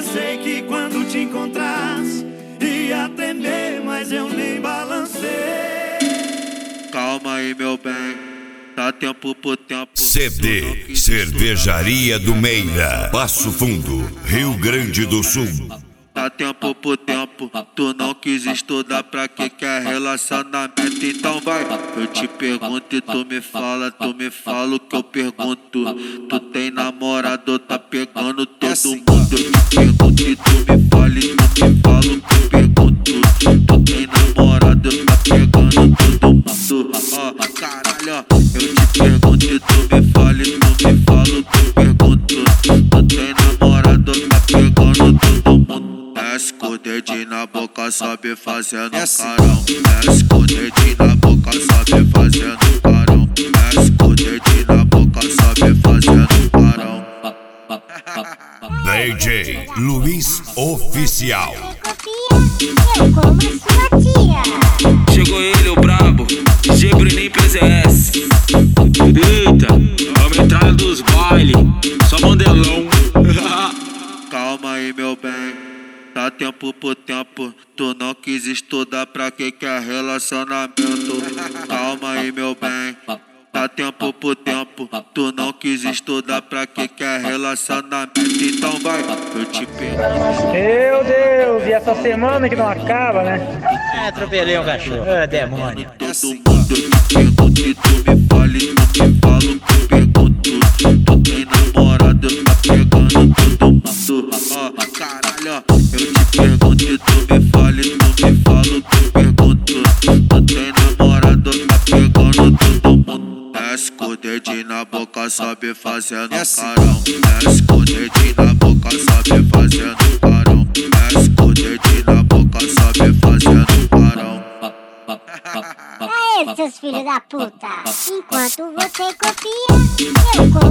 Pensei que quando te encontrasse ia tremer, mas eu nem balancei. Calma aí, meu bem, dá tempo por tempo. CD Cervejaria do Meira, Passo Fundo, Rio Grande do Sul. Dá tempo por tempo, tu não quis estudar, pra que quer relacionamento? Então vai, eu te pergunto e tu me fala o que eu pergunto. Tu tem namorado ou tá pegando todo mundo? Eu te pergunto e tu me fala o que eu pergunto. Tu tem namorado ou tá pegando todo mundo? Ó, caralho, ó, eu te pergunto e tu me fala o que eu pergunto. Tu tem namorado ou tá pegando todo mundo? Desce com o dedinho na boca, sobe fazendo carão. Desce com o dedinho na boca, sobe fazendo carão. Desce com o dedinho na boca, sobe fazendo carão. DJ Luiz Oficial. Eu como a sua tia. Chegou ele, o brabo, DJ Bruninho PZS. Eita, a entrada dos baile, só mandelão. Calma aí, meu bem, dá tempo por tempo. Tu não quis estudar, pra que quer relacionamento? Calma aí, meu bem, dá tempo por tempo. Tu não quis estudar, pra que quer relacionamento? Então vai, eu te pergunto. Meu Deus, e essa semana que não acaba, né? Atropelei um cachorro. Demônio. Todo mundo eu te pergunto e tu me fala o que eu pergunto. Tu tem namorado, eu tá pegando todo mundo. Ó, caralho, ó, eu te pergunto e tu me fala o que eu pergunto. Tu tem namorado, eu tá pegando todo mundo. Desce com o dedinho na boca, sobe fazendo carão. Desce com o dedinho na boca, sobe fazendo carão. Desce com o dedinho na boca, sobe fazendo carão. Aê, seus filhos da puta. Enquanto você copia, eu como